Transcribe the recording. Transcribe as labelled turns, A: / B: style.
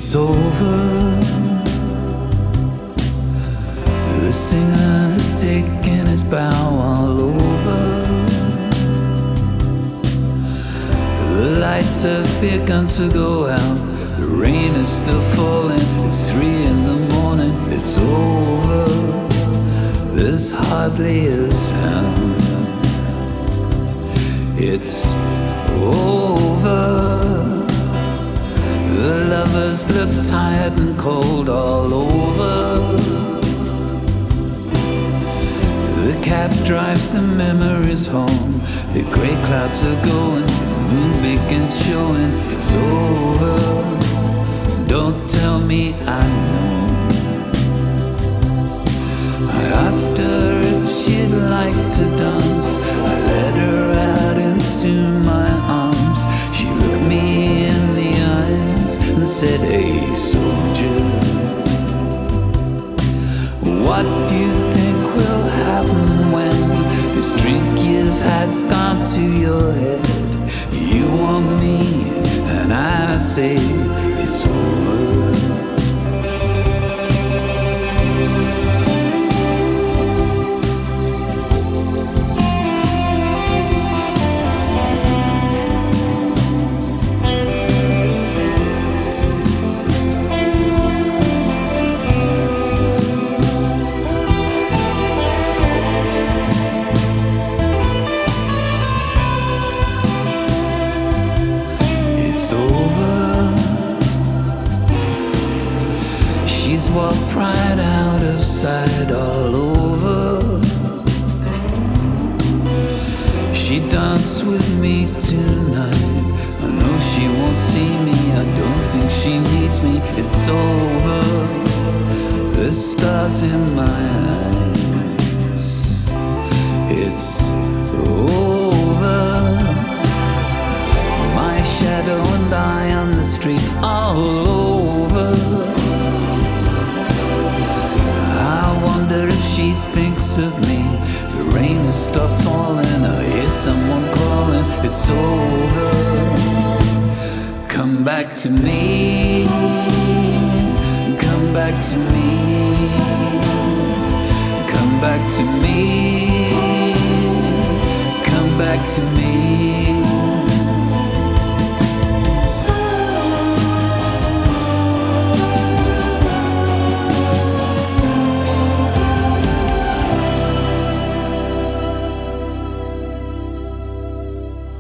A: It's over. The singer has taken his bow all over. The lights have begun to go out. The rain is still falling. It's 3 in the morning. It's over. There's hardly a sound. It's over. The lovers look tired and cold all over. The cab drives the memories home. The grey clouds are going, the moon begins showing. It's over. Don't tell me I know. I asked her if she'd like to dance. I led her out into my arms. She looked me in the eyes and said, "Hey, soldier, what do you think will happen when this drink you've had's gone to your head? You want me, and I say it's over." It's over. She's walked right out of sight all over. She danced with me tonight. I know she won't see me. I don't think she needs me. It's over. The stars in my eyes. It's over. My shadow and I on the street all over. I wonder if she thinks of me. The rain has stopped falling. I hear someone calling. It's over. Come back to me. Come back to me. Come back to me. Come back to me.